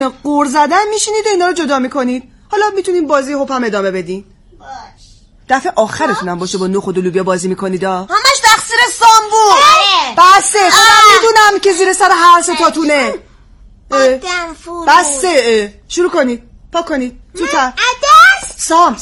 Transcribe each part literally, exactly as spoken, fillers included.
قور زدن میشینید و اینا رو جدا میکنید. حالا میتونین بازی هپ هم ادامه بدین. باش. دفعه آخرتونم باشه با نخود و لوبیا بازی میکنید ها. همش تقصیر سام بود. بسه، خودم میدونم که زیر سر هر ستاتونه. بسه، شروع کنید. پا کنید. زودتر. عدس. سام.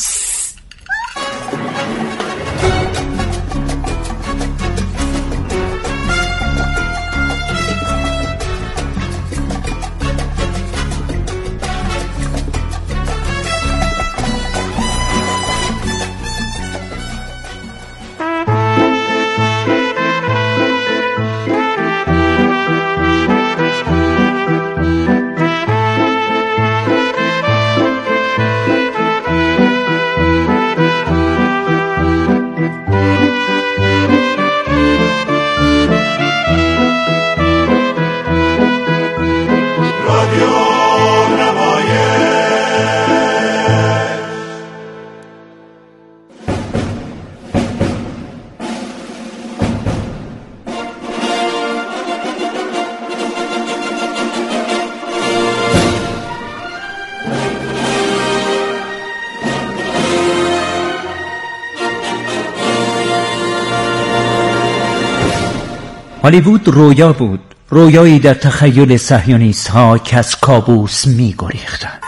هالیوود رویا بود، رویایی در تخیل صهیونیست‌ها که از کابوس می‌گریختند.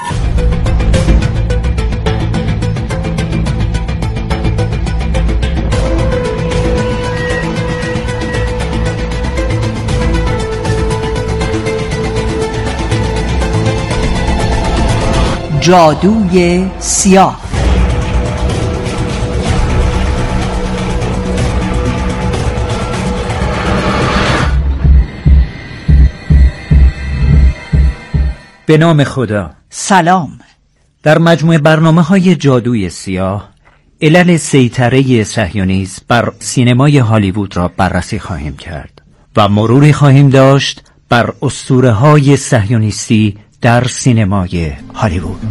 جادوی سیاه. به نام خدا. سلام. در مجموع برنامه‌های جادوی سیاه علل سیطره صهیونیسم بر سینمای هالیوود را بررسی خواهیم کرد و مروری خواهیم داشت بر اسطوره‌های صهیونیستی در سینمای هالیوود.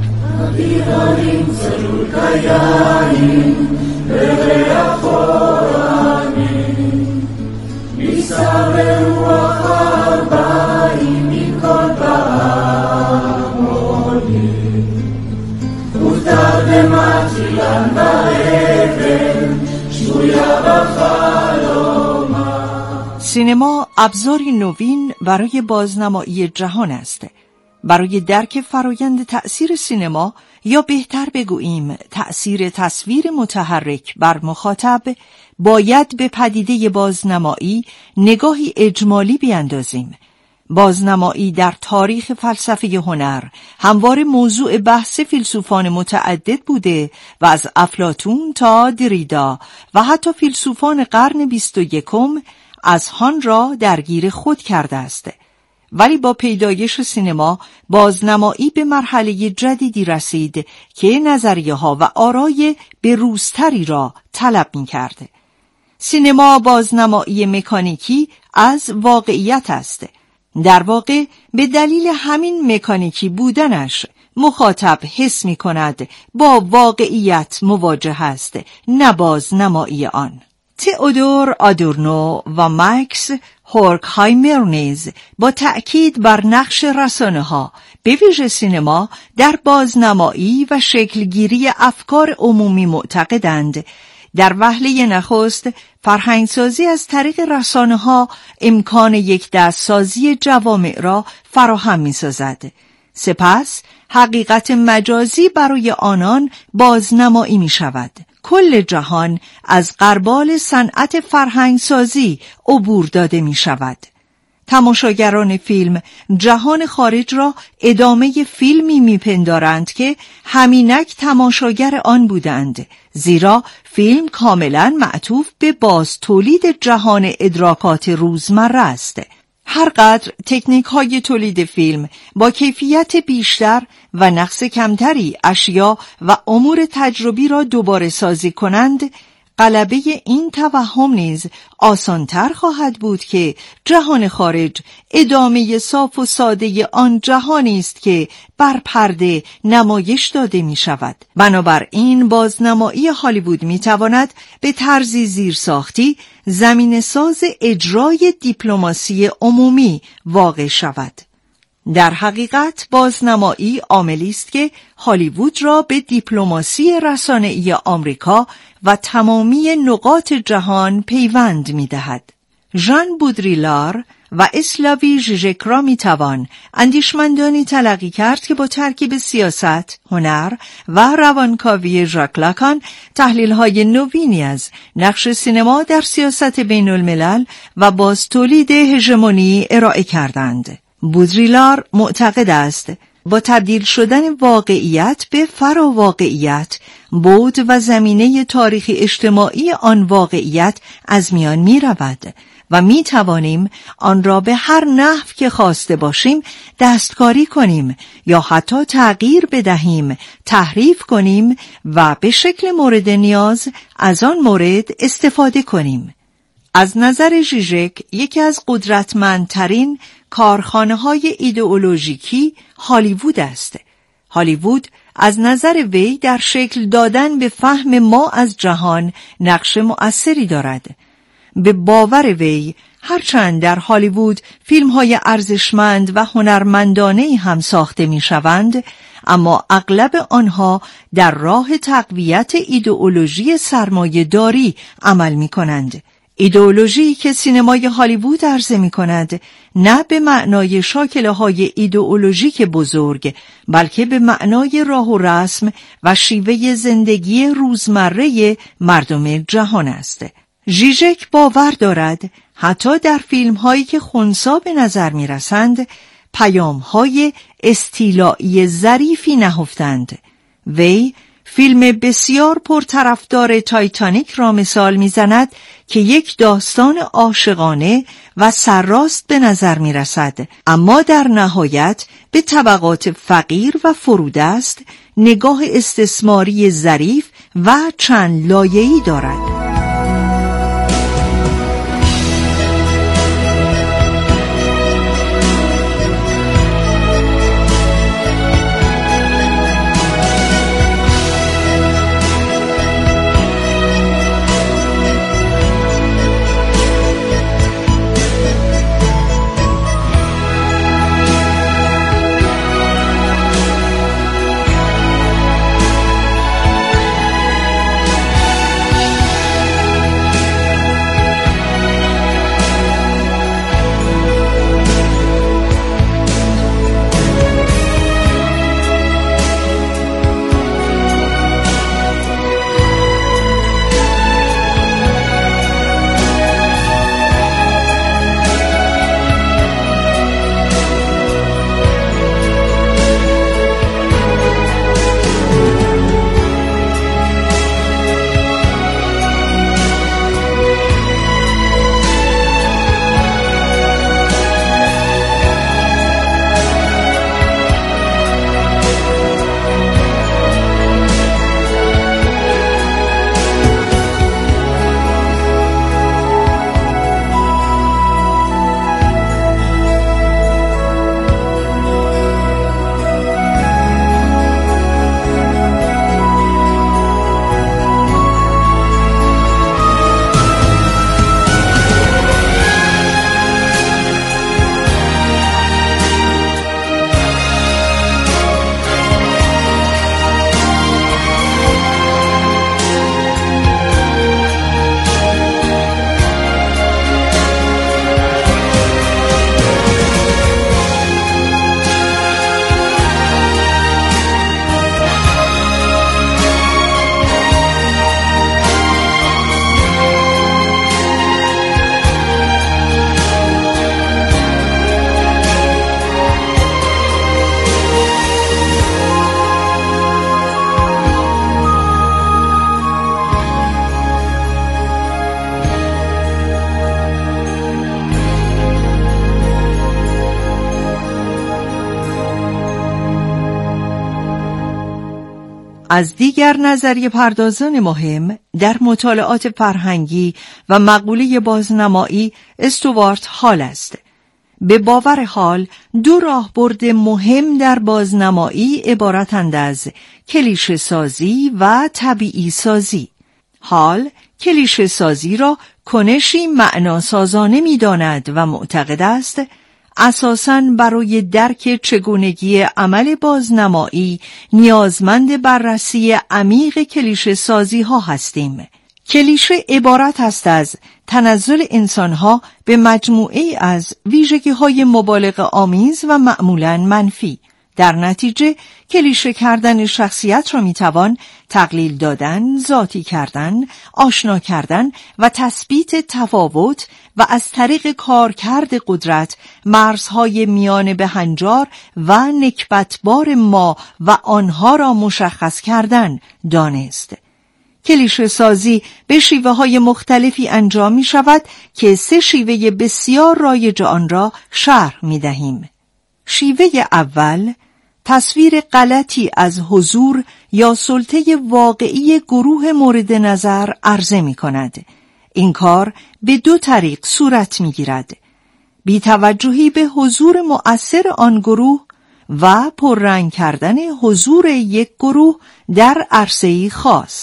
سینما ابزاری نوین برای بازنمایی جهان است. برای درک فرایند تأثیر سینما، یا بهتر بگوییم تأثیر تصویر متحرک بر مخاطب، باید به پدیده بازنمایی نگاهی اجمالی بیاندازیم. بازنمایی در تاریخ فلسفه هنر همواره موضوع بحث فیلسوفان متعدد بوده و از افلاطون تا دریدا و حتی فیلسوفان قرن بیست و یکم اذهان را درگیر خود کرده است. ولی با پیدایش سینما، بازنمایی به مرحله جدیدی رسید که نظریه ها و آرای بروزتری را طلب می کرده. سینما بازنمایی مکانیکی از واقعیت است. در واقع به دلیل همین مکانیکی بودنش، مخاطب حس می کند با واقعیت مواجه است، نه بازنمایی آن. تئودور آدورنو و ماکس هورکهایمر نیز با تأکید بر نقش رسانه‌ها، به ویژه سینما، در بازنمایی و شکلگیری افکار عمومی معتقدند. در وهله نخست، فرهنگسازی از طریق رسانه‌ها امکان یک دستسازی جوامع را فراهم می‌سازد. سپس حقیقت مجازی برای آنان بازنمایی می‌شود. کل جهان از غربال صنعت فرهنگسازی عبور داده می‌شود. تماشاگران فیلم جهان خارج را ادامه فیلمی میپندارند که همینک تماشاگر آن بودند، زیرا فیلم کاملا معطوف به باز تولید جهان ادراکات روزمره است. هرقدر تکنیک های تولید فیلم با کیفیت بیشتر و نقص کمتری اشیا و امور تجربی را دوباره سازی کنند، غلبه این توهم نیز آسانتر خواهد بود که جهان خارج ادامه صاف و ساده آن جهانی است که بر پرده نمایش داده می شود. بنابراین بازنمایی هالیوود می تواند به طرزی زیرساختی زمینه‌ساز اجرای دیپلماسی عمومی واقع شود. در حقیقت بازنمایی عاملی است که هالیوود را به دیپلماسی رسانه‌ای آمریکا و تمامی نقاط جهان پیوند می‌دهد. ژان بودریلار و اسلاوی ژیژک را میتوان اندیشمندانی تلقی کرد که با ترکیب سیاست، هنر و روانکاوی ژاک لاکان تحلیل‌های نوینی از نقش سینما در سیاست بین الملل و باز تولید هژمونی ارائه کردند. بودریلار معتقد است با تبدیل شدن واقعیت به فراواقعیت، بعد و زمینه تاریخی اجتماعی آن واقعیت از میان می رود و می توانیم آن را به هر نحو که خواسته باشیم دستکاری کنیم یا حتی تغییر بدهیم، تحریف کنیم و به شکل مورد نیاز از آن مورد استفاده کنیم. از نظر ژیژک یکی از قدرتمندترین کارخانه‌های ایدئولوژیکی هالیوود است. هالیوود از نظر وی در شکل دادن به فهم ما از جهان نقش مؤثری دارد. به باور وی هرچند در هالیوود فیلم‌های ارزشمند و هنرمندانه هم ساخته می‌شوند، اما اغلب آنها در راه تقویت ایدئولوژی سرمایه‌داری عمل می‌کنند. ایدئولوژی که سینمای هالیوود عرضه می‌کند نه به معنای شاکله‌های ایدئولوژیک بزرگ، بلکه به معنای راه و رسم و شیوه زندگی روزمره مردم جهان است. ژیژک باور دارد حتی در فیلم‌هایی که خنثی به نظر می‌رسند، پیام‌های استیلایی ظریفی نهفتند. وی فیلم بسیار پرطرفدار تایتانیک را مثال می‌زند که یک داستان عاشقانه و سرراست به نظر می‌رسد، اما در نهایت به طبقات فقیر و فرودست نگاه استثماری ظریف و چند لایه‌ای دارد. از دیگر نظریه پردازان مهم در مطالعات فرهنگی و مقوله بازنمایی استوارت هال است. به باور هال دو راهبرد مهم در بازنمایی عبارتند از کلیشه سازی و طبیعی سازی. هال کلیشه سازی را کنشی معناسازانه می داند و معتقد است اساساً برای درک چگونگی عمل بازنمایی نیازمند بررسی عمیق کلیشه سازی ها هستیم. کلیشه عبارت است از تنزل انسانها به مجموعه از ویژگی های مبالغه آمیز و معمولاً منفی. در نتیجه کلیشه کردن شخصیت را میتوان تقلیل دادن، ذاتی کردن، آشنا کردن و تثبیت تفاوت و از طریق کارکرد قدرت مرزهای میان بهنجار و نکبتبار ما و آنها را مشخص کردن دانست. کلیشه سازی به شیوه های مختلفی انجام می شود که سه شیوه بسیار رایج آن را شرح می دهیم. شیوه اول، تصویر غلطی از حضور یا سلطه واقعی گروه مورد نظر عرضه می کند. این کار به دو طریق صورت می گیرد: بی توجهی به حضور مؤثر آن گروه و پررنگ کردن حضور یک گروه در عرصه‌ای خاص.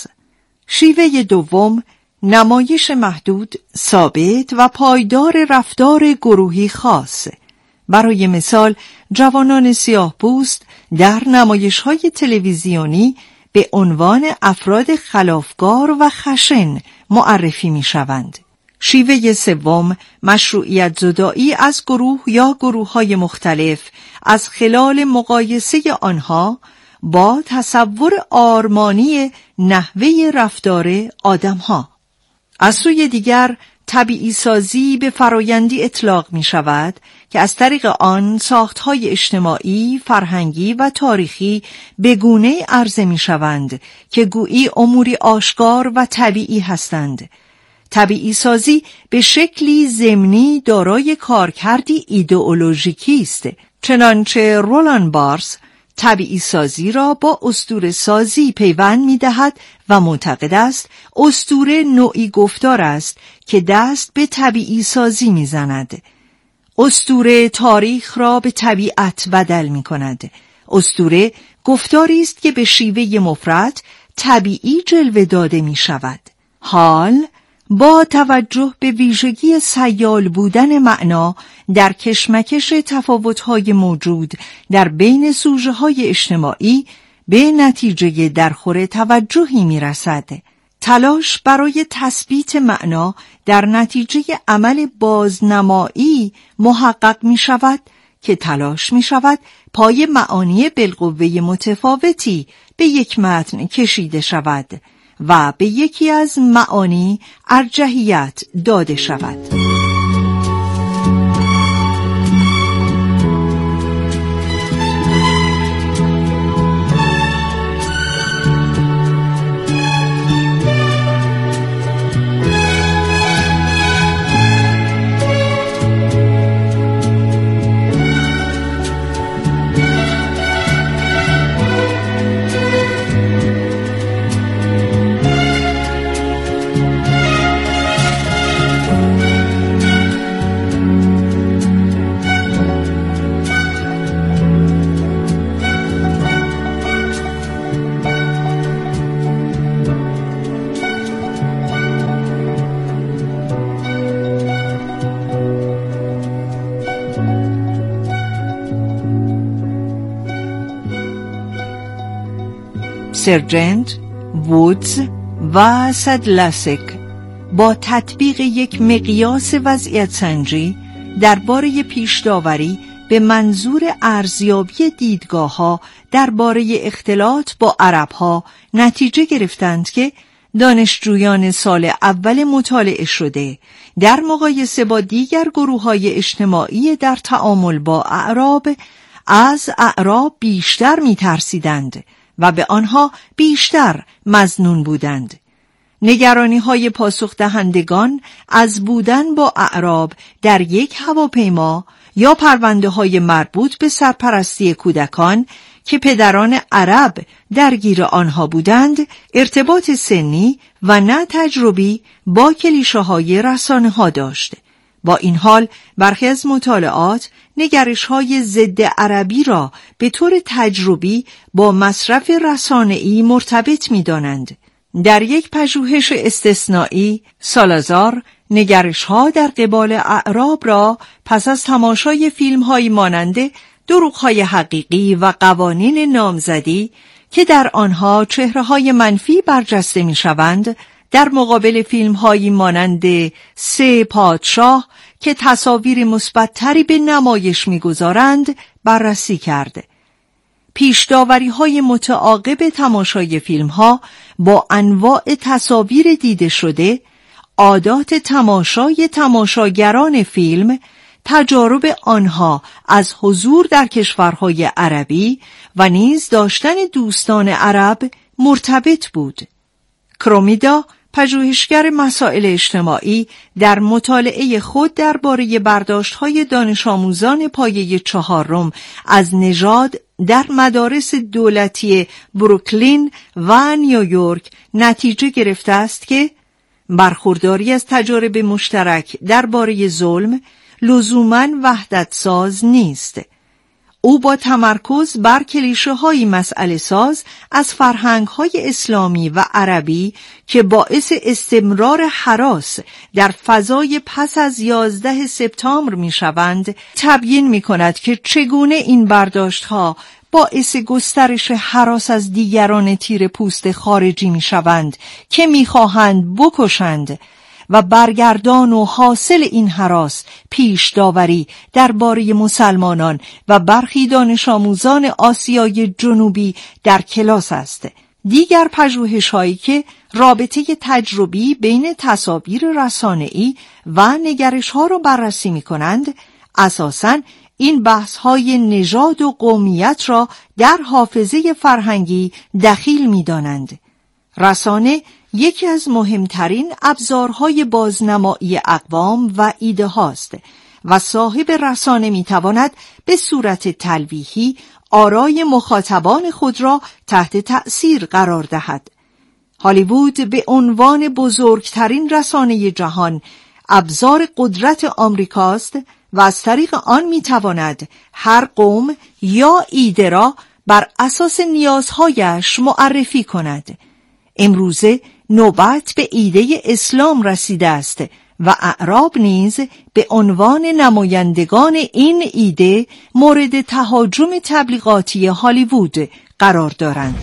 شیوه دوم، نمایش محدود، ثابت و پایدار رفتار گروهی خاص. برای مثال، جوانان سیاه‌پوست در نمایش‌های تلویزیونی به عنوان افراد خلافکار و خشن معرفی می‌شوند. شیوه سوم، مشروعیت زدایی از گروه یا گروه‌های مختلف از خلال مقایسه آنها با تصور آرمانی نحوه رفتار آدم‌ها. از سوی دیگر، طبیعی سازی به فرایندی اطلاق می شود که از طریق آن ساختهای اجتماعی، فرهنگی و تاریخی به گونه‌ای عرضه می شوند که گویی اموری آشکار و طبیعی هستند. طبیعی سازی به شکلی ضمنی دارای کارکردی ایدئولوژیکی است، چنانچه رولان بارتز طبیعی سازی را با اسطوره سازی پیوند می دهد و معتقد است اسطوره نوعی گفتار است که دست به طبیعی سازی می زند. اسطوره تاریخ را به طبیعت بدل می کند. اسطوره گفتاری است که به شیوه مفرد طبیعی جلوه داده می شود. حال با توجه به ویژگی سیال بودن معنا در کشمکش تفاوت‌های موجود در بین سوژه‌های اجتماعی به نتیجه درخور توجهی می‌رسد. تلاش برای تثبیت معنا در نتیجه عمل بازنمایی محقق می‌شود که تلاش می‌شود پای معانی بالقوه متفاوتی به یک متن کشیده شود و به یکی از معانی ارجحیت داده شود. سرجنت، وودز و سدلاسک با تطبیق یک مقیاس وضعیت سنجی درباره پیش‌داوری به منظور ارزیابی دیدگاه‌ها درباره اختلاط با عرب‌ها نتیجه گرفتند که دانشجویان سال اول مطالعه شده در مقایسه با دیگر گروه‌های اجتماعی در تعامل با اعراب از اعراب بیشتر می‌ترسیدند و به آنها بیشتر مظنون بودند. نگرانی‌های پاسخ دهندگان از بودن با اعراب در یک هواپیما یا پرونده‌های مربوط به سرپرستی کودکان که پدران عرب درگیر آنها بودند، ارتباط سنی و نه تجربی با کلیشه‌های رسانه‌ها داشت. با این حال برخی از مطالعات نگرش‌های ضد عربی را به طور تجربی با مصرف رسانه‌ای مرتبط می‌دانند. در یک پژوهش استثنایی، سالازار نگرش ها در قبال اعراب را پس از تماشای فیلم هایی مانند دروغ های حقیقی و قوانین نامزدی که در آنها چهره های منفی برجسته می شوند، در مقابل فیلم هایی مانند سه پادشاه که تصاویر مثبت‌تری به نمایش می‌گذارند بررسی کرد. پیش‌داوری های متعاقب تماشای فیلم ها با انواع تصاویر دیده شده، عادات تماشای تماشاگران فیلم، تجارب آنها از حضور در کشورهای عربی و نیز داشتن دوستان عرب مرتبط بود. کرومیدا، پژوهشگر مسائل اجتماعی، در مطالعه خود درباره برداشت‌های دانش آموزان پایه چهارم از نژاد در مدارس دولتی بروکلین و نیویورک نتیجه گرفته است که برخورداری از تجارب مشترک درباره ظلم لزوماً وحدت‌ساز نیست. او با تمرکز بر کلیشه‌های مسئله ساز از فرهنگ‌های اسلامی و عربی که باعث استمرار هراس در فضای پس از یازده سپتامبر می‌شوند، تبیین می‌کند که چگونه این برداشت‌ها باعث گسترش هراس از دیگران تیره پوست خارجی می‌شوند که می‌خواهند بکشند و برگردان و حاصل این هراس پیش داوری درباره مسلمانان و برخی دانش آموزان آسیای جنوبی در کلاس است. دیگر پژوهش‌هایی که رابطه تجربی بین تصاویر رسانه‌ای و نگرش‌ها را بررسی می‌کنند، اساساً این بحث‌های نژاد و قومیت را در حافظه فرهنگی دخیل می‌دانند. رسانه یکی از مهمترین ابزارهای بازنمایی اقوام و ایده هاست و صاحب رسانه میتواند به صورت تلویحی آرای مخاطبان خود را تحت تأثیر قرار دهد. هالیوود به عنوان بزرگترین رسانه جهان ابزار قدرت آمریکاست و از طریق آن میتواند هر قوم یا ایده را بر اساس نیازهایش معرفی کند. امروزه نوبت به ایده اسلام رسیده است و اعراب نیز به عنوان نمایندگان این ایده مورد تهاجم تبلیغاتی هالیوود قرار دارند.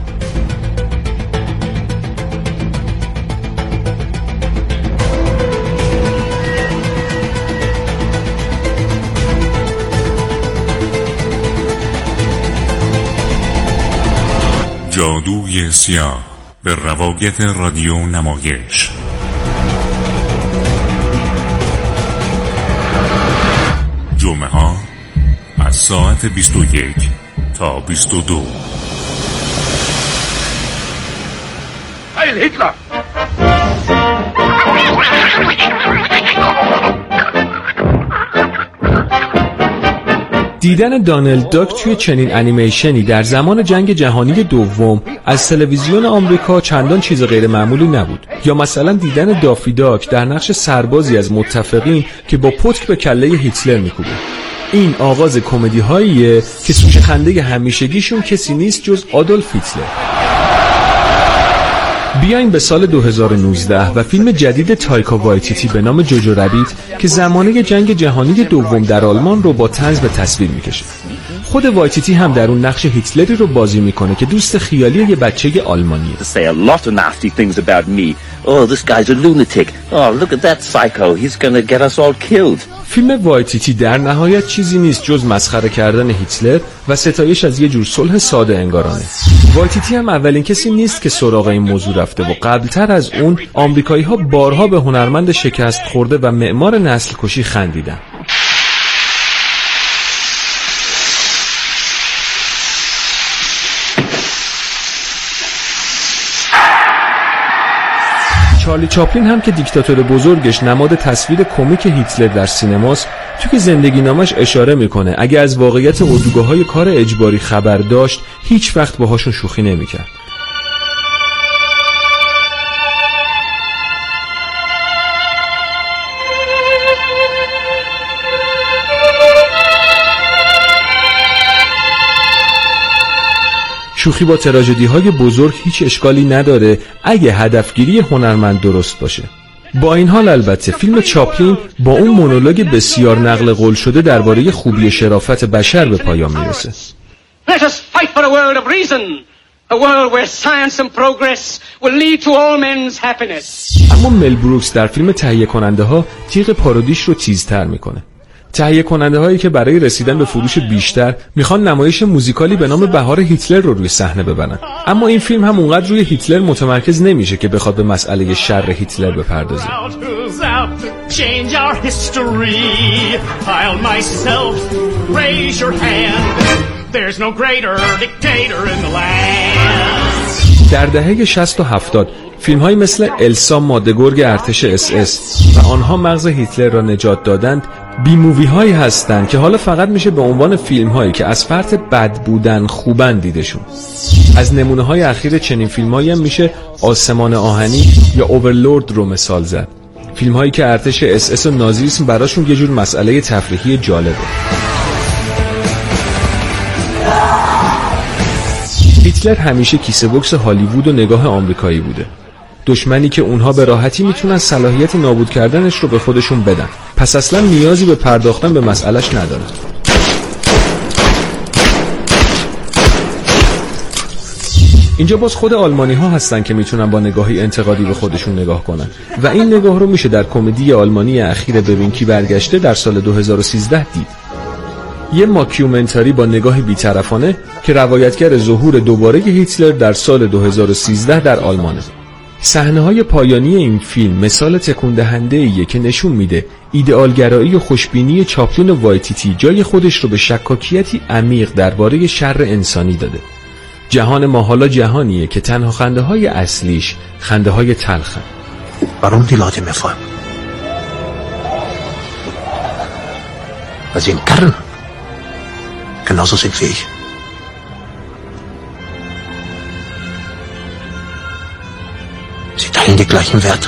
جادوی سیاه به روایت رادیو نمایش. جمعه ها از ساعت بیست و یک تا بیست و دو. هیل هیتلر! دیدن دانالد داک توی چنین انیمیشنی در زمان جنگ جهانی دوم از تلویزیون آمریکا چندان چیز غیر معمولی نبود. یا مثلا دیدن دافی داک در نقش سربازی از متفقین که با پتک به کله هیتلر میکوبه. این آغاز کمدی هاییه که سوژه خنده همیشگیشون کسی نیست جز آدولف هیتلر. بیاین به سال دو هزار و نوزده و فیلم جدید تایکا وایتیتی به نام جوجو ربیت که زمانه جنگ جهانی دوم در آلمان رو با طنز به تصویر میکشه. خود وایتیتی هم در اون نقش هیتلری رو بازی میکنه که دوست خیالی یه بچه آلمانیه. Oh, this guy's a lunatic. Oh, look at that psycho. He's gonna get us all killed. فیلم وایتیتی در نهایت چیزی نیست جز مسخره کردن هیتلر و ستایش از یه جور صلح ساده انگارانه. وایتیتی هم اولین کسی نیست که سراغ این موضوع رفته و قبلتر از اون آمریکایی ها بارها به هنرمند شکست خورده و معمار نسل کشی خندیدن. چارلی چاپلین هم که دیکتاتور بزرگش نماد تصویر کمیک هیتلر در سینماست، توی زندگی نامش اشاره میکنه اگه از واقعیت اردوگاه‌های کار اجباری خبر داشت هیچ وقت باهاشون شوخی نمیکرد. شوخی با تراژدی‌های بزرگ هیچ اشکالی نداره اگه هدفگیری هنرمند درست باشه. با این حال البته فیلم چاپلین با اون مونولوگ بسیار نقل قول شده درباره خوبی و شرافت بشر به پایان میرسه. Let us fight for a world of reason, a world where science and progress will lead to all men's happiness. اما مل بروکس در فیلم تهیه کننده ها تیغ پارودیش رو تیزتر میکنه. تهیه کننده هایی که برای رسیدن به فروش بیشتر میخوان نمایش موزیکالی به نام بهار هیتلر رو روی صحنه ببرن، اما این فیلم هم اونقدر روی هیتلر متمرکز نمیشه که بخواد به مسئله شر هیتلر بپردازه. در دهه شصت و هفتاد فیلم های مثل السا ماده‌گرگ ارتش اس اس و آنها مغز هیتلر را نجات دادند بی مووی هایی هستند که حالا فقط میشه به عنوان فیلم هایی که از فرط بد بودن خوبن دیدشون. از نمونه های اخیر چنین فیلم هایی هم میشه آسمان آهنی یا اوورلورد رو مثال زد، فیلم هایی که ارتش اس اس و نازیسم براشون یه جور مسئله تفریحی جالبه. هیتلر همیشه کیسه بوکس هالیوود و نگاه آمریکایی بوده، دشمنی که اونها به راحتی میتونن صلاحیت نابود کردنش رو به خودشون بدن، پس اصلا نیازی به پرداختن به مسئلهش نداره. اینجا باز خود آلمانی ها هستن که میتونن با نگاهی انتقادی به خودشون نگاه کنن و این نگاه رو میشه در کمدی آلمانی اخیر ببین کی برگشته در سال دو هزار و سیزده دید. یه ماکیومنتاری با نگاهی بی‌طرفانه که روایتگر ظهور دوباره هیتلر در سال دو هزار و سیزده در آلمانه. صحنه‌های پایانی این فیلم مثال تکون دهنده‌ایه که نشون میده ایدئالگرایی و خوشبینی چاپلین و وایتیتی جای خودش رو به شکاکیتی عمیق درباره شر انسانی داده. جهان ما حالا جهانیه که تنها خنده‌های اصلیش خنده‌های تلخن. Warum die Leute mir folgen? Weil sie im Kern genauso sind wie ich. Sie teilen die gleichen Werte.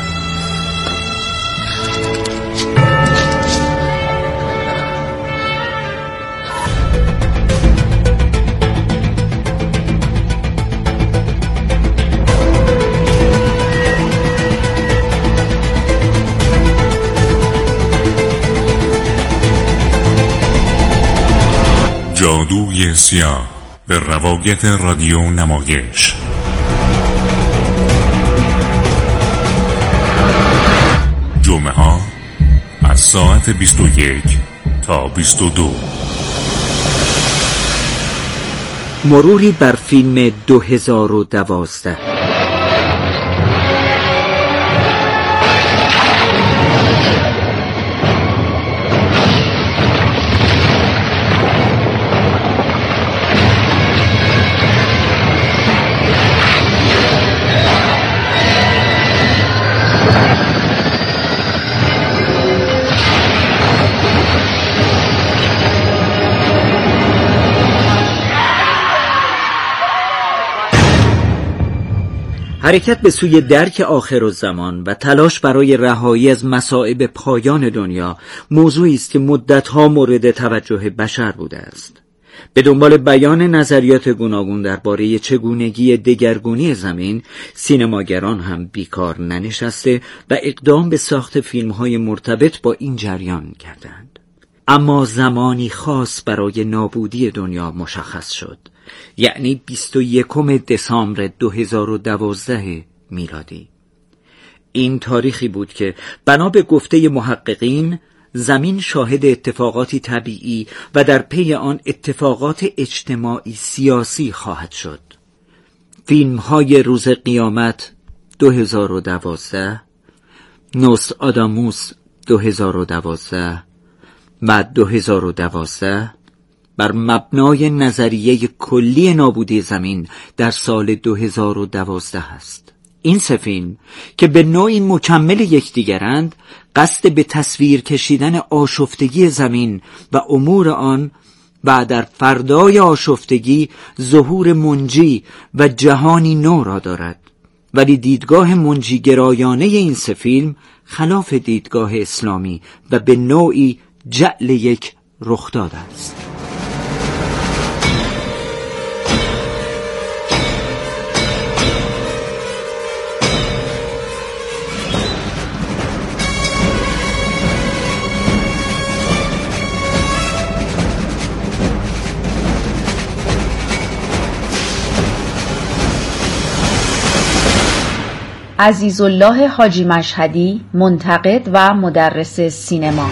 جادوی سیاه به روایت رادیو نمایش. جمعه ها از ساعت بیست و یک تا بیست و دو. مروری بر فیلم دو هزار و دوازده. حرکت به سوی درک آخرالزمان و تلاش برای رهایی از مصائب پایان دنیا موضوعی است که مدتها مورد توجه بشر بوده است. به دنبال بیان نظریات گوناگون درباره چگونگی دگرگونی زمین، سینماگران هم بیکار ننشسته و اقدام به ساخت فیلم‌های مرتبط با این جریان کردند. اما زمانی خاص برای نابودی دنیا مشخص شد، یعنی بیست و یکم دسامبر دو هزار و دوازده میلادی. این تاریخی بود که بنا به گفته محققین زمین شاهد اتفاقاتی طبیعی و در پی آن اتفاقات اجتماعی سیاسی خواهد شد. فیلم‌های روز قیامت دو هزار و دوازده، نوستراداموس دو هزار و دوازده و دو هزار و دوازده بر مبنای نظریه کلی نابودی زمین در سال دو هزار و دوازده است. این سه فیلم که به نوعی مکمل یکدیگرند، قصد به تصویر کشیدن آشفتگی زمین و امور آن و در فردای آشفتگی ظهور منجی و جهانی نو را دارد، ولی دیدگاه منجی گرایانه این سه فیلم خلاف دیدگاه اسلامی و به نوعی جعل یک رخداد است. عزیزالله حاجی مشهدی، منتقد و مدرس سینما.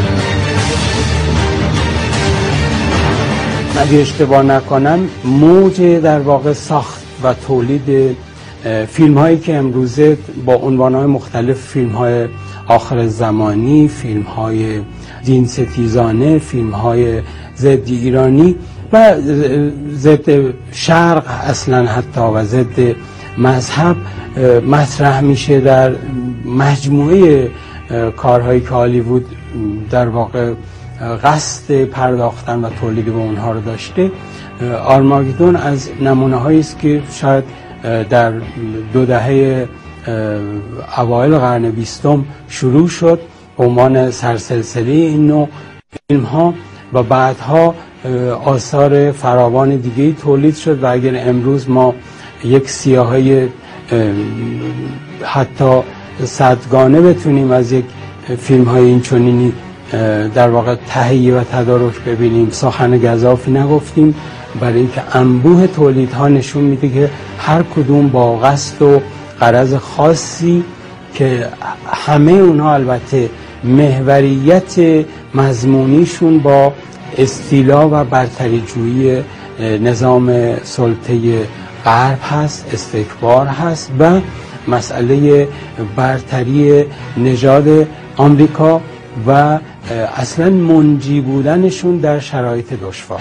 اگه اشتباه نکنم موج در واقع ساخت و تولید فیلم هایی که امروزه با عنوان های مختلف، فیلم های آخر زمانی، فیلم های دین ستیزانه، فیلم های ضد ایرانی و ضد شرق اصلا حتی و ضد مذهب مطرح میشه در مجموعه کارهایی که هالیوود در واقع قصد پرداختن و تولید به اونها رو داشته. آرماگدون از نمونه هایی است که شاید در دو دهه اوایل قرن بیستم شروع شد به عنوان سرسلسله این نوع فیلم ها و بعدها آثار فراوان دیگه تولید شد و اگر امروز ما یک سیاهی حتی صدگانه بتونیم از یک فیلم های این چنینی در واقع تهیه و تدارک ببینیم، سخن گزافی نگفتیم، برای اینکه انبوه تولیدها نشون میده که هر کدوم با قصد و غرض خاصی که همه اونها البته محوریت مضمونیشون با استیلا و برتری جویی نظام سلطه غرب هست، استکبار هست و مسئله برتری نژاد آمریکا و اصلا منجی بودنشون در شرایط دشوار.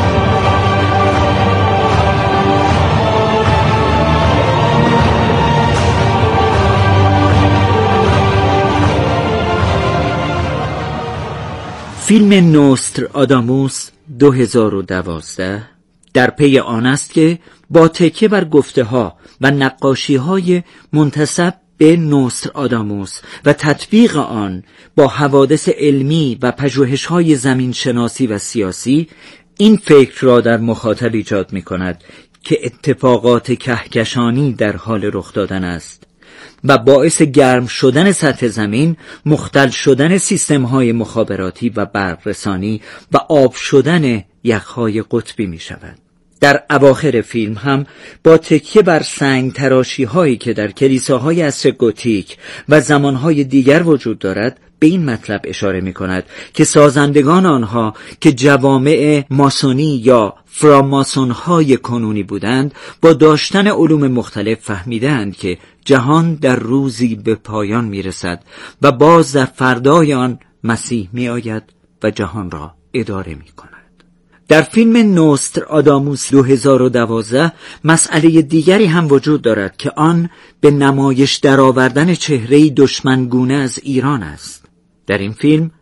فیلم نوستراداموس دو هزار و دوازده در پی آن است که با تکیه بر گفته ها و نقاشی های منتسب به نوستراداموس و تطبیق آن با حوادث علمی و پژوهش های زمین شناسی و سیاسی این فکر را در مخاطب ایجاد می کند که اتفاقات کهکشانی در حال رخ دادن است و باعث گرم شدن سطح زمین، مختل شدن سیستم های مخابراتی و برقرسانی و آب شدن یخهای قطبی می شود. در اواخر فیلم هم با تکیه بر سنگ تراشی هایی که در کلیساهای عصر گوتیک و زمانهای دیگر وجود دارد به این مطلب اشاره می کند که سازندگان آنها که جوامع ماسونی یا فراماسون های کنونی بودند با داشتن علوم مختلف فهمیدند که جهان در روزی به پایان می رسد و باز در فردای آن مسیح می آید و جهان را اداره می کند. در فیلم نوستراداموس دو هزار و دوازده مسئله دیگری هم وجود دارد که آن به نمایش درآوردن چهره‌ای دشمنگونه از ایران است. در این فیلم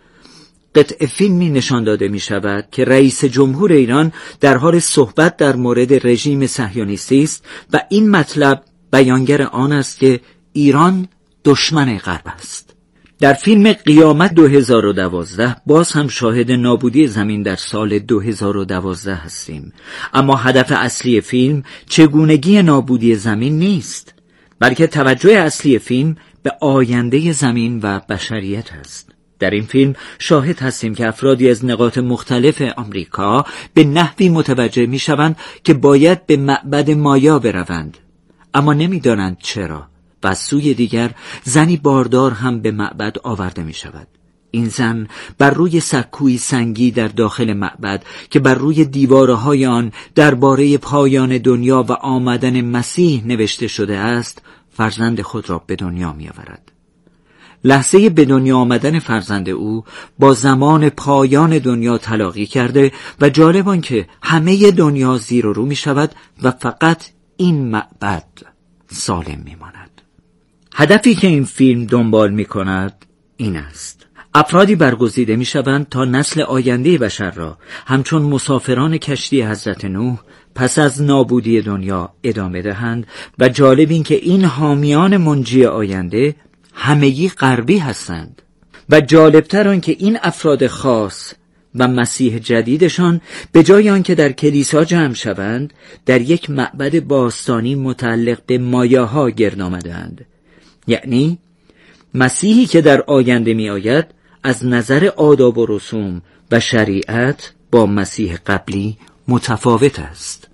قطع فیلمی نشان داده می شود که رئیس جمهور ایران در حال صحبت در مورد رژیم صهیونیستی است و این مطلب بیانگر آن است که ایران دشمن غرب است. در فیلم قیامت دو هزار و دوازده باز هم شاهد نابودی زمین در سال دو هزار و دوازده هستیم، اما هدف اصلی فیلم چگونگی نابودی زمین نیست، بلکه توجه اصلی فیلم به آینده زمین و بشریت است. در این فیلم شاهد هستیم که افرادی از نقاط مختلف آمریکا به نحوی متوجه می شوند که باید به معبد مایا بروند، اما نمی دانند چرا. و از سوی دیگر زنی باردار هم به معبد آورده می شود. این زن بر روی سکوی سنگی در داخل معبد که بر روی دیوارهای آن درباره پایان دنیا و آمدن مسیح نوشته شده است، فرزند خود را به دنیا می آورد. لحظه به دنیا آمدن فرزند او با زمان پایان دنیا تلاقی کرده و جالب آن که همه دنیا زیر و رو می شود و فقط این معبد سالم می ماند. هدفی که این فیلم دنبال می کند این است: افرادی برگزیده می شوند تا نسل آینده بشر را همچون مسافران کشتی حضرت نوح پس از نابودی دنیا ادامه دهند و جالب این که این حامیان منجی آینده همگی غربی هستند و جالبتر آن که این افراد خاص و مسیح جدیدشان به جای آنکه در کلیسا جمع شوند در یک معبد باستانی متعلق به مایاها گرد آمدند. یعنی مسیحی که در آینده می آید از نظر آداب و رسوم و شریعت با مسیح قبلی متفاوت است.